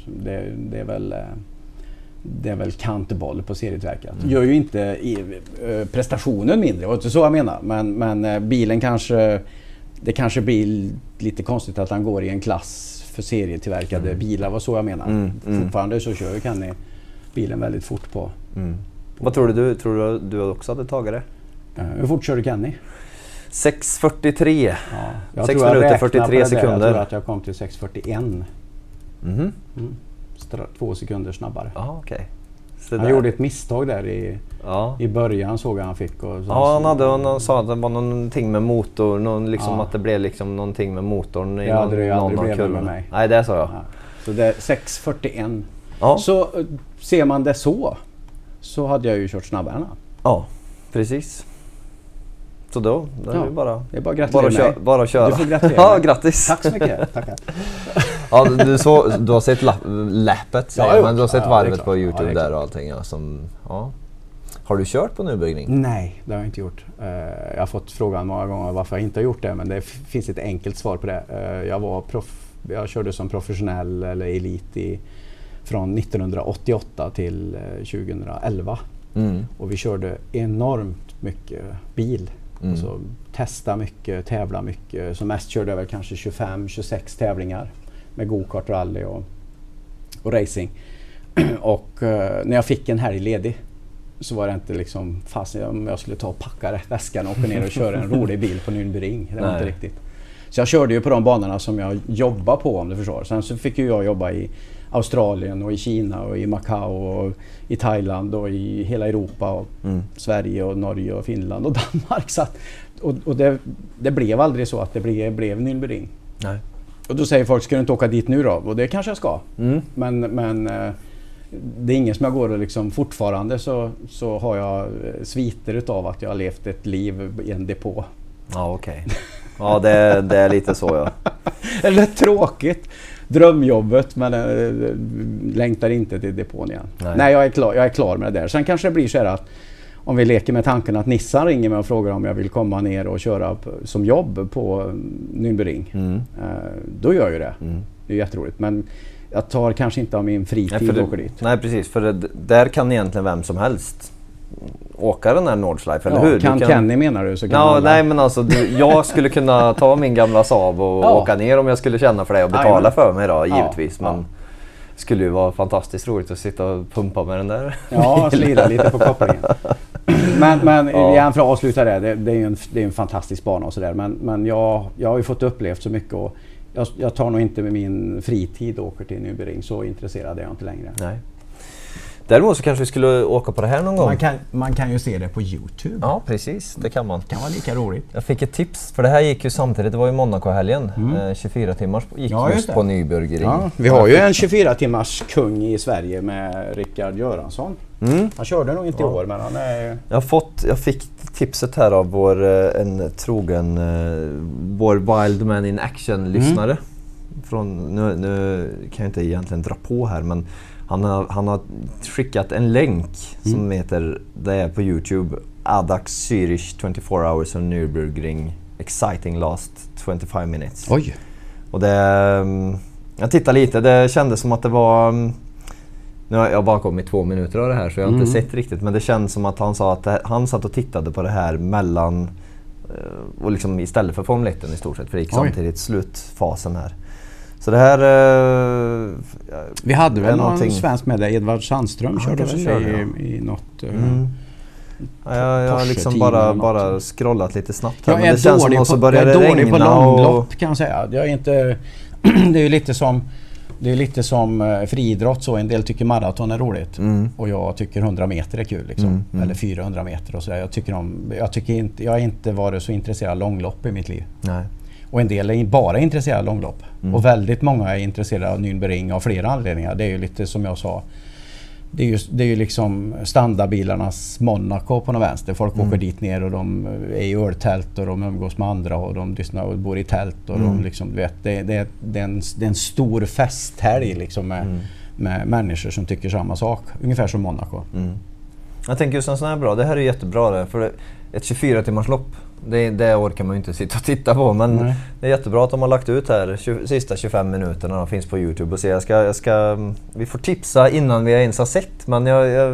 det är väl kantboll på serietillverkat. Gör ju inte prestationen mindre, det var inte så jag menar. Men bilen det kanske blir lite konstigt att han går i en klass för serietillverkade bilar, var så jag menar. Fortfarande så kör ju Kenny bilen väldigt fort på. Vad tror du? Tror du också hade tagit det? Hur fort kör du Kenny? 6:43. Ja, 6 minuter 43 sekunder. Jag tror att jag kom till 6:41. 2 sekunder snabbare. Okej. Han gjorde ett misstag där i början, såg jag han fick. Och han sa att det var någonting med motor, liksom att det blev liksom någonting med motorn i någon av kurvorna. Nej, det sa jag. Så det är 6:41. Så ser man det så hade jag ju kört snabbare än han. Ja, precis. Så då, det är bara gratulera bara köra. Du får gratulera. Ja, grattis. Tack så mycket. Tackar. Ja, du har sett läppet, men du har sett varvet på YouTube där och allting. Har du kört på Nürburgring? Nej, det har jag inte gjort. Jag har fått frågan många gånger varför jag inte har gjort det, men det finns ett enkelt svar på det. Jag körde som professionell eller elit från 1988 till 2011. Och vi körde enormt mycket bil. Alltså, testa mycket, tävla mycket. Som mest körde jag väl kanske 25-26 tävlingar med go-kart, rally och racing. Och när jag fick en helg ledig så var det inte liksom fast om jag skulle ta och packa väskan och åka ner och köra en rolig bil på Nürburgring. Det var inte riktigt. Så jag körde ju på de banorna som jag jobbar på, om du förstår. Sen så fick ju jag jobba i Australien och i Kina och i Macau och i Thailand och i hela Europa och Sverige och Norge och Finland och Danmark. Så att, och det blev aldrig så att det blev Nürburgring. Nej. Och då säger folk, ska du inte åka dit nu då? Och det kanske jag ska. Men det är ingen som jag går och liksom fortfarande så har jag sviter utav att jag har levt ett liv i en depå. Ja, okej. Ja, det är lite så, ja. Eller tråkigt. Drömjobbet, men längtar inte till depån igen. Nej, jag är klar med det där. Sen kanske det blir så här att om vi leker med tanken att Nissan ringer mig och frågar om jag vill komma ner och köra som jobb på Nürburgring. Då gör jag det. Det är jätteroligt. Men jag tar kanske inte av min fritid och åker dit. Nej, precis. För där kan egentligen vem som helst åka den här Nordschleife, eller hur? Kan Kenny, menar du? Så kan nej, men alltså jag skulle kunna ta min gamla Saab och åka ner om jag skulle känna för det och betala för mig då, givetvis. Men det skulle ju vara fantastiskt roligt att sitta och pumpa med den där. Ja, slida lite på kopplingen. Men igen, för att avsluta det är ju en fantastisk bana och sådär. Men jag har ju fått upplevt så mycket och jag tar nog inte med min fritid och åker till Nürburgring. Så intresserad är jag inte längre. Nej. Däremot så kanske vi skulle åka på det här någon gång. Man kan ju se det på YouTube. Ja, precis. Det kan man. Det kan vara lika roligt. Jag fick ett tips, för det här gick ju samtidigt. Det var ju Monaco-helgen. 24 timmars gick just på Nürburgring. Ja, vi har ju en 24 timmars kung i Sverige med Rickard Göransson. Han körde nog inte i år, men han är... Jag fick tipset här av vår Wild Man in Action-lyssnare. Nu kan jag inte egentligen dra på här, men han har skickat en länk som heter, det är på YouTube, Adax Zürich 24 hours on Nürburgring, exciting last 25 minutes. Oj! Och jag tittade lite, det kändes som att det var, nu har jag bara kommit 2 minuter av det här så jag har inte sett riktigt, men det känns som att han sa att han satt och tittade på det här mellan och liksom istället för Formel 1 i stort sett, för det gick samtidigt slutfasen här. Så det här... vi hade väl någon svensk med det, Edvard Sandström körde i något... jag har liksom bara scrollat lite snabbt här. Jag är dålig på långlopp kan jag säga. Jag är inte... det är ju lite som friidrott så. En del tycker maraton är roligt. Och jag tycker 100 meter är kul liksom. Eller 400 meter och sådär. Jag har inte varit så intresserad av långlopp i mitt liv. Nej. Och en del är bara intresserade av långlopp. Och väldigt många är intresserade av Nürburgring av flera anledningar. Det är ju lite som jag sa. Det är ju liksom standardbilarnas Monaco på något vänster. Folk åker dit ner och de är i öltält och de umgås med andra och de lyssnar och bor i tält. Och de liksom, du vet, det är en stor festhelg liksom med människor som tycker samma sak. Ungefär som Monaco. Jag tänker just en sån här bra. Det här är jättebra det, för ett 24-timmars lopp. Det orkar man ju inte sitta och titta på, men det är jättebra att de har lagt ut här sista 25 minuterna. De finns på YouTube och se. Vi får tipsa innan vi ens har sett, men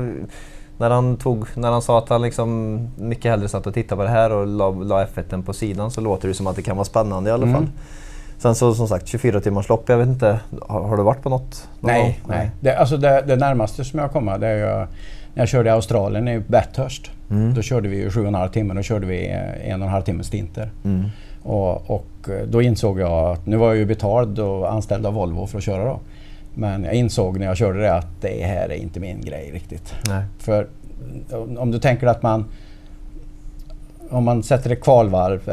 när han sa att han liksom mycket hellre satt och tittade på det här och la F1 på sidan, så låter det som att det kan vara spännande i alla fall. Sen så som sagt 24-timmars lopp, jag vet inte, har du varit på något? Nej. Det närmaste som jag kommer, det är ju när jag körde i Australien i Bathurst. Då körde vi ju 7,5 timmar, då körde vi 1,5 timmar stinter. Och då insåg jag att nu var jag ju betald och anställd av Volvo för att köra då. Men jag insåg när jag körde det att det här är inte min grej riktigt. Nej. För om du tänker att om man sätter ett kvalvarv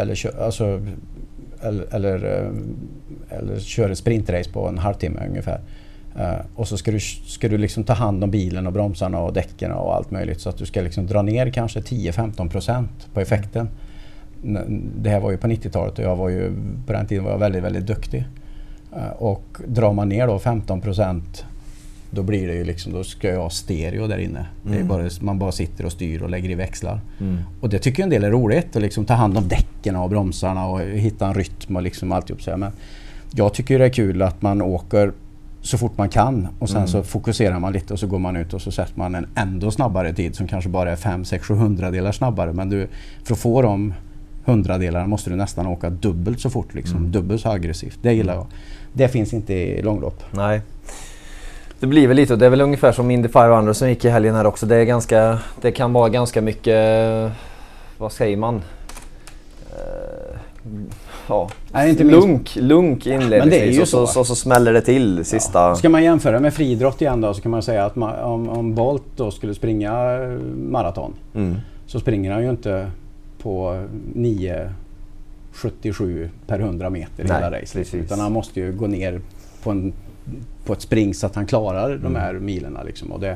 eller kör ett sprintrace på en halvtimme ungefär. Och så ska du liksom ta hand om bilen och bromsarna och däcken och allt möjligt, så att du ska liksom dra ner kanske 10-15% på effekten. Det här var ju på 90-talet och jag var ju på den tiden var jag väldigt, väldigt duktig. Och drar man ner då 15%, då blir det ju liksom, då ska jag ha stereo där inne. Det är man bara sitter och styr och lägger i växlar. Och det tycker en del är roligt, att liksom ta hand om däcken och bromsarna och hitta en rytm och liksom alltihop så. Men jag tycker det är kul att man åker så fort man kan och sen så fokuserar man lite och så går man ut och så sätter man en ändå snabbare tid som kanske bara är 5-6-700 delar snabbare, men för att få de 100 delarna måste du nästan åka dubbelt så fort liksom, dubbelt så aggressivt. Det gillar jag. Det finns inte i långlopp. Nej. Det blir väl lite, och det är väl ungefär som Indy 500 som gick i helgen här också. Det kan vara ganska mycket, vad säger man? Ja, lunk inledningsvis och så smäller det till sista. Ja. Ska man jämföra med friidrott igen då, så kan man säga att om Bolt då skulle springa maraton så springer han ju inte på 9,77 per 100 meter hela racet, utan han måste ju gå ner på ett spring så att han klarar de här milerna liksom. Och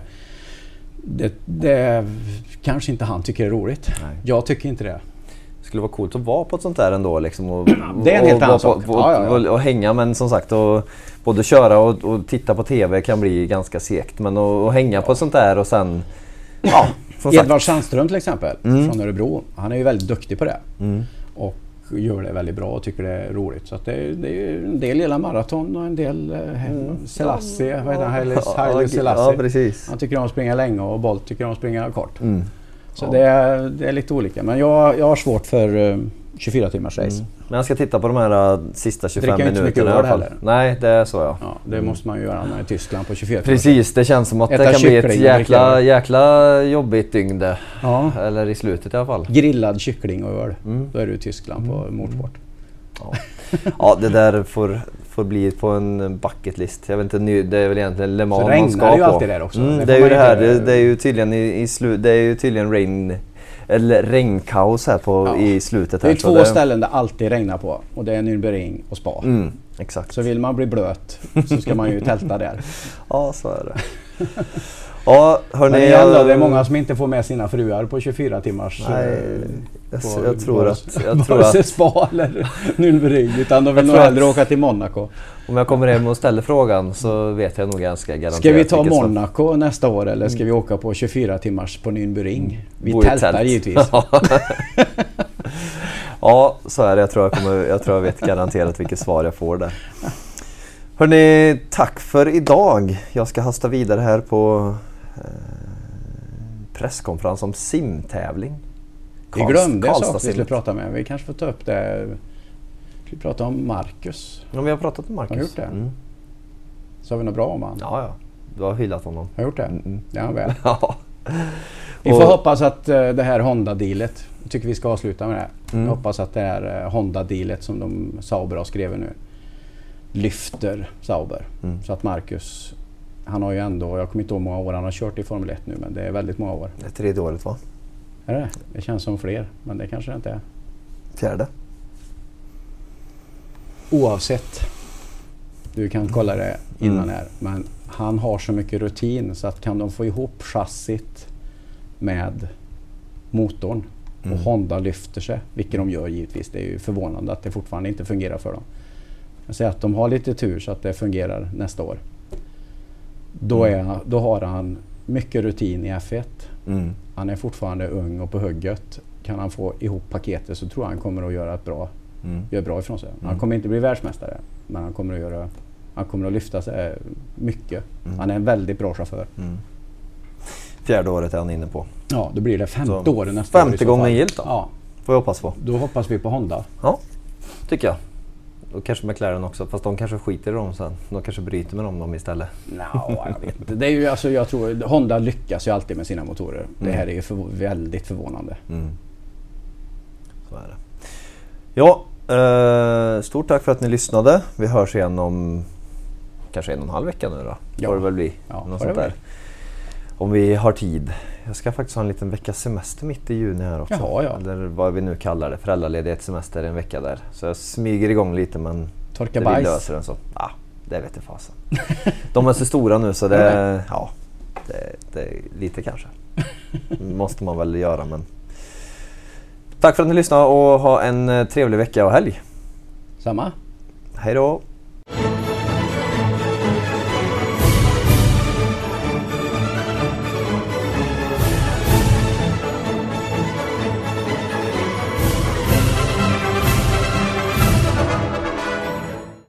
det kanske inte han tycker är roligt. Nej. Jag tycker inte det. Det skulle vara coolt att vara på ett sånt där ändå liksom, det är en helt annan sak. Och hänga, men som sagt både köra och titta på TV kan bli ganska segt, men att hänga på ett sånt där och sen Edvard Sandström till exempel från Örebro, han är ju väldigt duktig på det och gör det väldigt bra och tycker det är roligt, så att det är en del gillar maraton och en del Selassie, Haile Selassie. Ja, precis. Han tycker om att springa länge och Bolt tycker om att springa kort. Så det är lite olika, men jag har svårt för 24 timmars race. Men jag ska titta på de här sista 25 minuterna i alla fall. Nej, det är så ja. Det måste man ju göra när i Tyskland på 24 timmar. Precis, det känns som att det kan bli ett jäkla jobbigt dygn det. Ja. Eller i slutet i alla fall. Grillad kyckling och öl. Då är du i Tyskland på motorsport. Ja, det där får bli på en bucket list. Jag vet inte, det är väl egentligen Le Mans man ska på. Så regnar det ju alltid där också. Det är ju det här, det är ju tydligen det är ju tydligen regnkaos här i slutet. Det är två ställen där alltid regnar på, och det är Nürburgring och Spa. Exakt. Så vill man bli blöt så ska man ju tälta där. Ja, så är det. Ja, hörni, men igen då, det är många som inte får med sina fruar på 24 timmars. Nej, jag tror att Spa eller Nürburgring, utan de vill nog hellre åka till Monaco. Om jag kommer hem och ställer frågan så vet jag nog ganska garanterat. Ska vi ta Monaco nästa år eller ska vi åka på 24 timmars på Nürburgring? Vi tältar givetvis. Ja, så är det. Jag tror jag vet garanterat vilket svar jag får där. Hörrni, tack för idag. Jag ska hasta vidare här på presskonferens om simtävling. Vi glömde en sak vi skulle prata med. Vi kanske får ta upp det. Vi pratar om Marcus. Ja, vi har pratat om Marcus. Har gjort det? Så har vi något bra om han? Ja. Du har hyllat honom. Har gjort det? Ja, väl. Ja. Vi får hoppas att det här Honda-dealet, jag tycker vi ska avsluta med det. Jag hoppas att det här Honda-dealet som Sauber har skrivit nu lyfter Sauber. Så att Marcus, han har ju ändå, jag kommer inte ihåg hur många år han har kört i Formel 1 nu, men det är väldigt många år. Det är 3:e året, va? Är det? Det känns som fler, men det kanske det inte är. 4:e. oavsett, du kan kolla det innan här, men han har så mycket rutin så att kan de få ihop chassit med motorn och Honda lyfter sig, vilket de gör givetvis. Det är ju förvånande att det fortfarande inte fungerar för dem. Jag säger att de har lite tur så att det fungerar nästa år. Då har han mycket rutin i F1. Han är fortfarande ung och på hugget. Kan han få ihop paketet så tror jag han kommer att göra gör bra ifrån sig. Han kommer inte bli världsmästare, men han kommer att lyfta sig mycket. Han är en väldigt bra chaufför. 4:e året är han inne på. Ja, då blir det 5:e året nästa år. 5:e gången gillt då. Ja. Får jag hoppas på. Då hoppas vi på Honda. Ja, tycker jag. Och kanske McLaren också, fast de kanske skiter i dem sen. De kanske bryter med dem istället. Jag vet inte. Det är ju, alltså, jag tror Honda lyckas ju alltid med sina motorer. Det här är ju väldigt förvånande. Så är det. Ja, stort tack för att ni lyssnade. Vi hörs igen om kanske 1,5 vecka nu då. Ja. Får det väl bli. Ja, något sånt där. Om vi har tid. Jag ska faktiskt ha en liten veckas semester mitt i juni här också. Jaha, ja. Eller vad vi nu kallar det. Föräldraledighetssemester en vecka där. Så jag smyger igång lite, men Torka vi bajs. löser den så. Ja, det vet jag fasen. De är så stora nu så det, ja, det är lite kanske. Måste man väl göra, men tack för att ni lyssnade och ha en trevlig vecka och helg. Samma. Hej då.